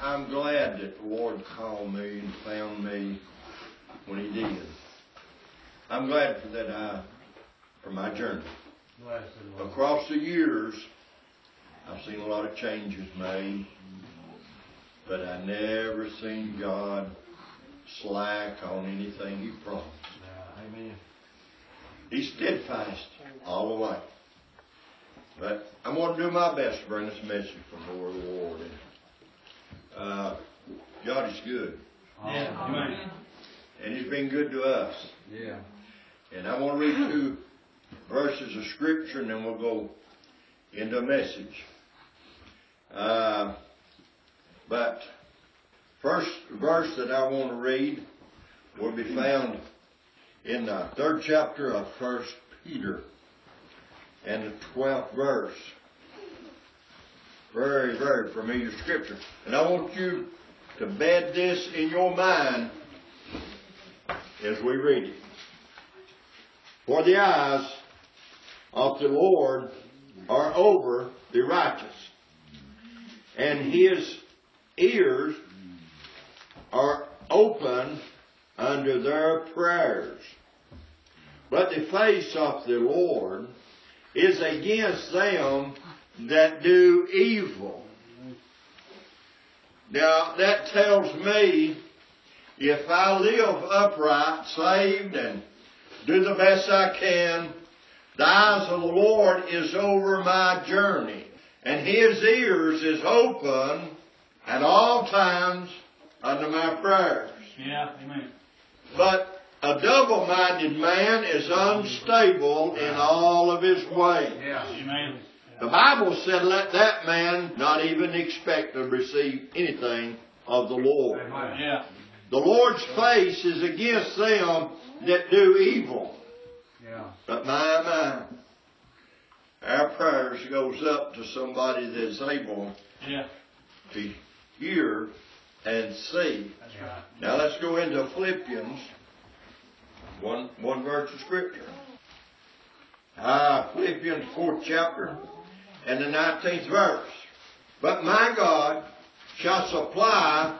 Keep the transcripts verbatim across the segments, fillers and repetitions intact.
I'm glad that the Lord called me and found me when He did. I'm glad for that I, for my journey. Across the years, I've seen a lot of changes made, but I never seen God slack on anything He promised. Amen. He's steadfast all the way. But I'm going to do my best to bring this message from the word of the Lord. And, uh, God is good. Yeah. Amen. And He's been good to us. Yeah. And I want to read two verses of Scripture, and then we'll go into a message. Uh, but first verse that I want to read will be found in the third chapter of First Peter and the twelfth verse. Very, very familiar Scripture. And I want you to bed this in your mind as we read it. For the eyes of the Lord are over the righteous, and His ears are open unto their prayers. But the face of the Lord is against them that do evil. Now that tells me if I live upright, saved, and do the best I can, the eyes of the Lord is over my journey, and His ears is open at all times unto my prayers. Yeah, amen. But a double-minded man is unstable in all of his ways. Yeah, amen. The Bible said, let that man not even expect to receive anything of the Lord. Amen. Yeah. The Lord's face is against them that do evil. Yeah. But my, my, our prayers goes up to somebody that's able yeah. to hear and see. That's right. Now let's go into Philippians, one, one verse of Scripture. Uh, Philippians fourth chapter and the nineteenth verse. But my God shall supply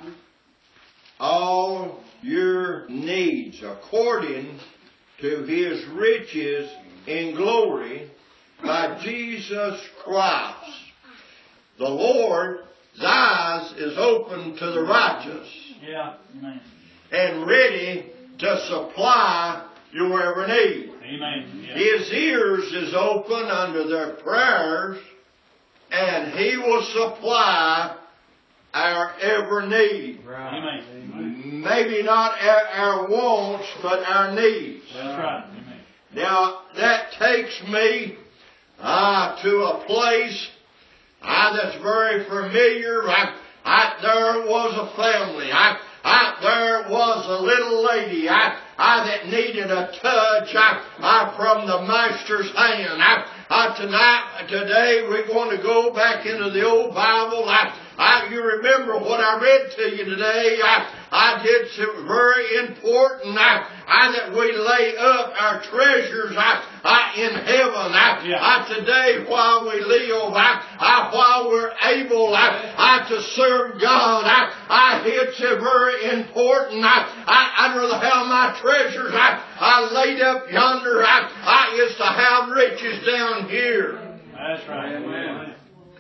all your needs according to His riches in glory by Jesus Christ. The Lord's eyes is open to the righteous. Yeah. Amen. And ready to supply your every need. Amen. Yeah. His ears is open unto their prayers, and He will supply our every need. Right. Amen. Maybe not our, our wants, but our needs. That's right. Amen. Now, that takes me uh, to a place uh, that's very familiar. I, I, there was a family. I, I, there was a little lady I, I, that needed a touch I, I, from the Master's hand. I, I, tonight, today, we're going to go back into the old Bible. I, I, you remember what I read to you today. I, I did some very important. I, I, that we lay up our treasures I, I, in heaven. I, yeah. I, today, while we live, I, I, while we're able I, I, to serve God, I, I, it's a very important. I, I, I'd rather have my treasures I, I laid up yonder. I, I, is to have riches down here. That's right. Amen.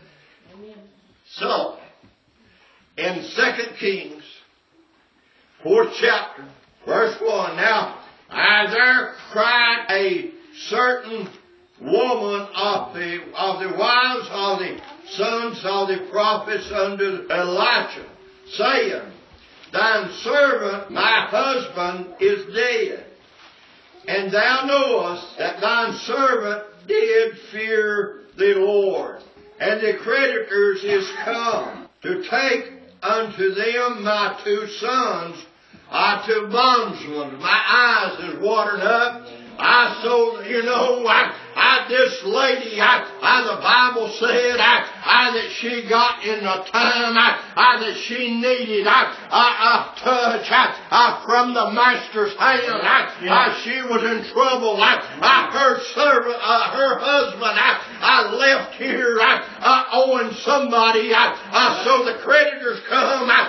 So, in Second Kings, fourth chapter, verse one, now, as there cried a certain woman of the of the wives of the sons of the prophets unto Elisha, saying, thine servant, my husband, is dead. And thou knowest that thine servant did fear the Lord. And the creditors is come to take unto them my two sons, I to bondsmen. My eyes is watering up. I so, you know, I, I, this lady, I, I, the Bible said, I, I, that she got in the time, I, I, that she needed, I, I, a touch, I, I, from the Master's hand, I, Yeah. I, she was in trouble, I, I, her servant, uh, her husband, I, I left here, I, I, owing somebody, I, I, so the creditors come, I,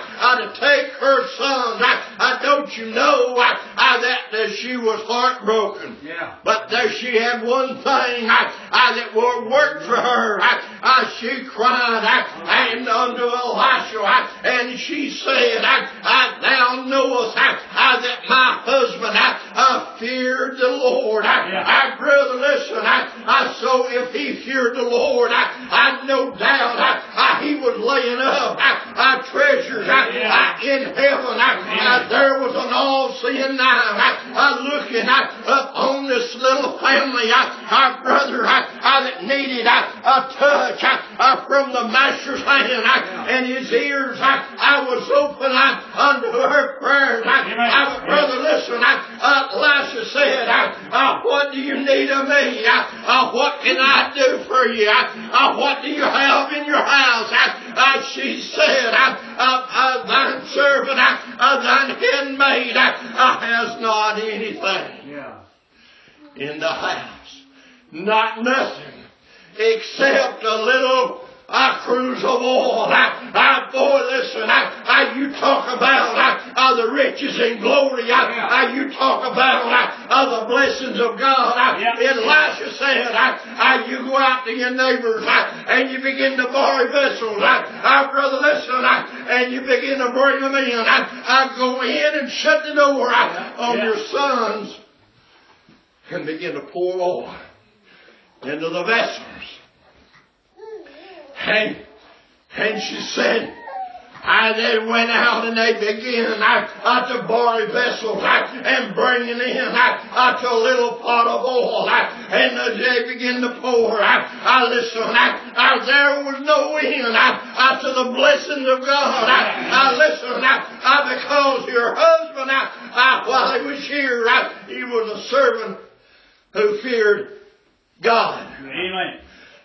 I, that, that she was heartbroken. Yeah. But there she had one thing I, I, that would work for her. I, I, she cried I, and unto Elisha, I, and she said, I, I, Thou knowest I, I, that my husband, I, I feared the Lord. I, Yeah. I brother, listen, I, I, so if he feared the Lord, I, I no doubt I, I, he was laying up I, I treasures I, I, in heaven. I, I, there was an all-seeing eye I, I, looking I, up on this little family, I, our brother I, I, that needed I, a touch I, I, from the Master's hand, I, and his ears I, I was open I, unto her prayers. I, I, brother, listen, I, uh, Elisha said, I, uh, what do you need of me? I, uh, what can I do for you? I, uh, what do you have in your house? I, uh, she said, I, uh, uh, thine servant, I, uh, thine handmaid, I, uh, has not anything Yeah. in the house. Not nothing except a little a cruise of oil. I, I, boy, listen, I, I, you talk about I, I, the riches and glory. I, I, you talk about I, I, the blessings of God. I, Yeah. Elisha said, I, I, you go out to your neighbors I, and you begin to borrow vessels. I, I, brother, listen, I, and you begin to bring them in. I, I go in and shut the door I, on Yeah. your sons and begin to pour oil into the vessels. And, and she said, I, they went out and they began I, I, to borrow vessels I, and bringing in I, I, to a little pot of oil. I, and uh, they began to pour. I, I listen, I, I, there was no end I, I, to the blessings of God. I, I listen, I, I, because your husband, I, I, while he was here, I, he was a servant who feared God. Amen.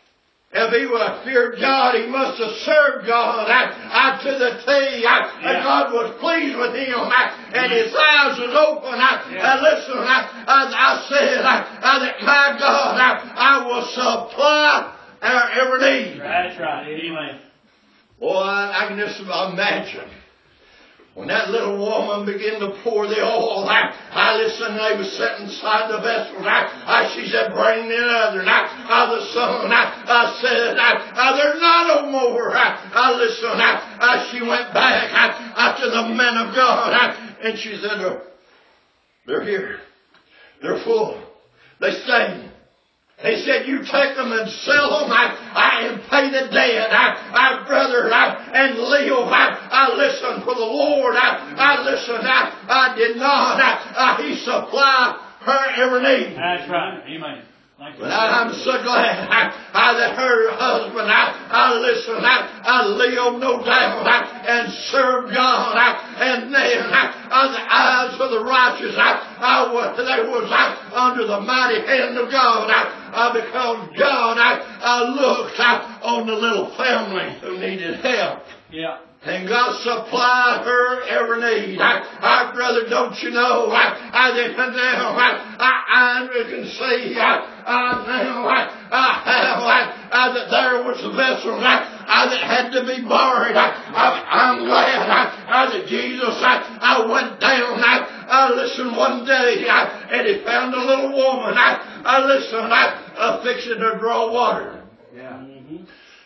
If he would have feared God, he must have served God I, I, to the T. I, Yeah. God was pleased with him, I, and his eyes was open. I, Yeah. I listen, I, I, I said I, I, that my God, I, I will supply our every need. That's right. Amen. Boy, I, I can just imagine. When that little woman began to pour the oil, I, I listened, they was sitting inside the vessels. I, I, she said, bring the other. And I, I, the son, I, I said, I, I, there's not no more. I, I listened, I, I, she went back I, I, to the men of God. I, and she said, they're, they're here. They're full. They stay. They said, you take them and sell them, I, I and pay the debt. I, I brother, I, and live. I, I listen for the Lord. I, I listen. I, I did not. I, I, he supplied her every need. That's right. Amen. Thank you. But I, I'm so glad I, I, that her husband, I, I listen, I, I live no doubt, I, and serve God, I, and then I, I, the eyes of the righteous, I, I was, they was I, under the mighty hand of God, I, I, because God, I, I looked I, on the little family who needed help. Yeah. And God supplied her every need. I, I, brother, don't you know? I, I didn't now. I, I, I can see. I, I now. I, I have. I, I, that there was a vessel. I, I that had to be borrowed. I, I, I'm glad. I, I, that Jesus. I, I went down. I, I listened one day. I, and he found a little woman. I, I listened. I, I fixing to draw water. Yeah. Mm-hmm.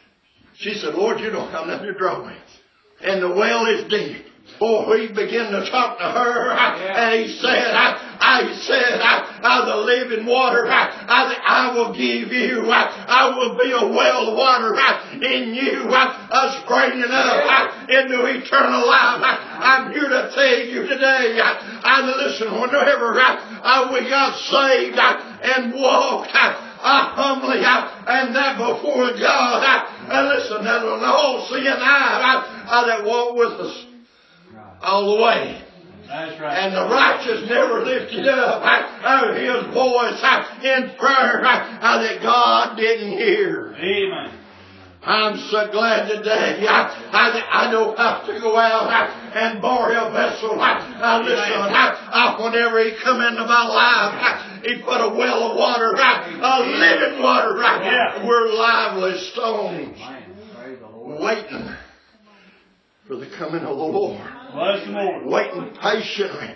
She said, Lord, you don't have nothing to draw with. And the well is deep. Boy, he began to talk to her, I, Yeah. and he said, I, I said, I, I the living water, I, I, I will give you, I, I will be a well of water I, in you, I, I springing up I, into eternal life. I, I'm here to tell you today, I, I listen, whenever I, I, we got saved I, and walked, I, I humbly, I, and that before God, I, I listen, that was an all-seeing eye, I, I, that walked with us all the way. That's right. And the righteous never lifted up I, I, his voice I, in prayer I, I, that God didn't hear. Amen. I'm so glad today I, I, I don't have to go out I, and borrow a vessel. I, I listen, I, I, whenever he come into my life, I, he put a well of water, I, a living water. I, Yeah. We're lively stones Praise the Lord. waiting for the coming of the Lord. Bless the Lord. Waiting patiently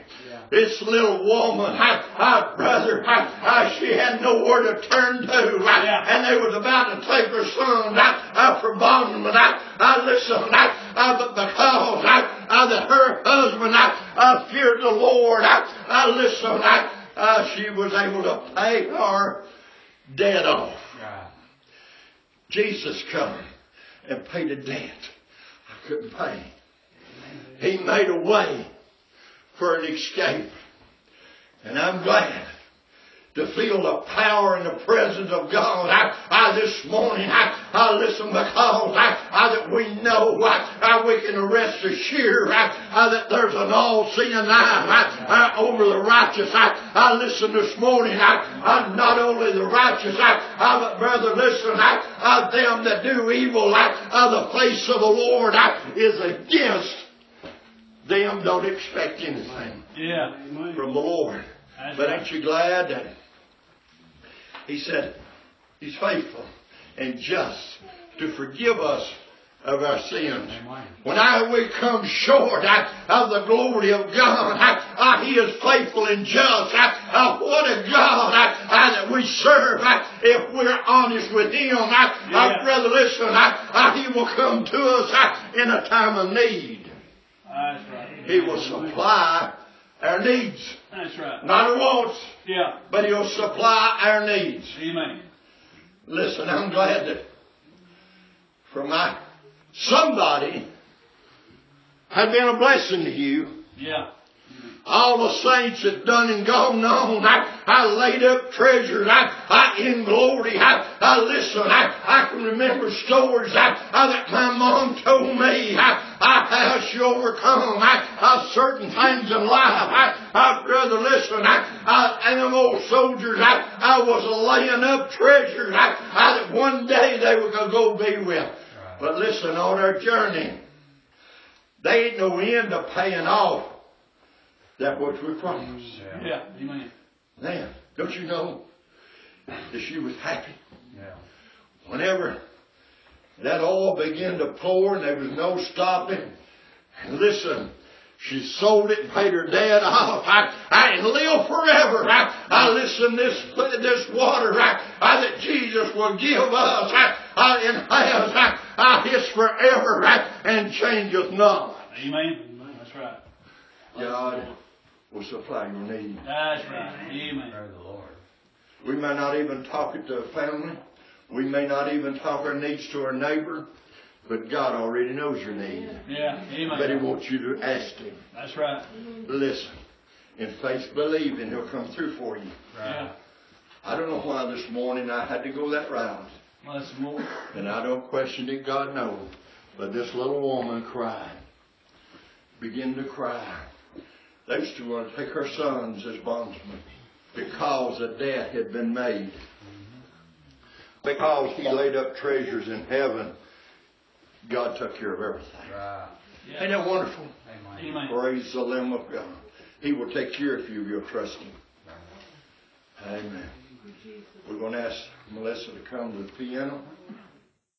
This little woman, I, I, brother, I, I, she had nowhere to turn to. I, Yeah. And they was about to take her son I, I, for bondman. I, I listen, I, I, but because I, I, the, her husband, I, I feared the Lord. I, I listen, I, I, she was able to pay her debt off. Right. Jesus come and paid a debt I couldn't pay. He made a way for an escape. And I'm glad to feel the power and the presence of God. I, I this morning, I, I listen because I, I that we know I, I, we can rest assured I, I, that there's an all-seeing eye I, I, over the righteous. I, I listen this morning. I, I not only the righteous, I, I but brother, listen. I, I them that do evil. I, I, the face of the Lord I, is against them. Don't expect anything Yeah. from the Lord. That's But right. ain't you glad that He said He's faithful and just to forgive us of our sins. When I we come short I, of the glory of God, I, I, He is faithful and just. I, I, what a God I, I, that we serve. I, if we're honest with Him, I, Yeah. I, brother, listen, I, I, He will come to us I, in a time of need. That's right. He will supply our needs. That's right. Not our wants, Yeah. but He'll supply our needs. Amen. Listen, I'm glad that for my somebody had been a blessing to you. Yeah. All the saints that done and gone on, I, I laid up treasures. I, I in glory. I, I listen. I, I can remember stories I, I, that my mom told me. I, I how she overcome. I, I certain things in life. I, I brother, listen. I, I, and them old soldiers. I, I was laying up treasures. I, I that one day they were gonna go be with. But listen, on our journey, they ain't no end of paying off that which we promised. Yeah. Amen. Man, don't you know that she was happy? Yeah. Whenever that oil began to pour and there was no stopping, and listen, she sold it and paid her debt off. I, I can live forever. I, I listen, this this water I, I, that Jesus will give us, I, I, and has, I, I, it's forever I, and changeth not. Amen. That's right. God will supply your need. That's right. Amen. Praise the Lord. We may not even talk it to a family. We may not even talk our needs to our neighbor. But God already knows your need. Yeah. Amen. But He wants you to ask Him. That's right. Listen. In faith, believe, and He'll come through for you. Yeah. I don't know why this morning I had to go that route. Bless the Lord. And I don't question it, God knows. But this little woman cried. Began to cry. They used to want to take her sons as bondsmen because a debt had been made. Because he laid up treasures in heaven, God took care of everything. Right. Yeah. Ain't that wonderful? Amen. Amen. Praise the Lamb of God. He will take care of you if you'll trust Him. Amen. We're going to ask Melissa to come to the piano.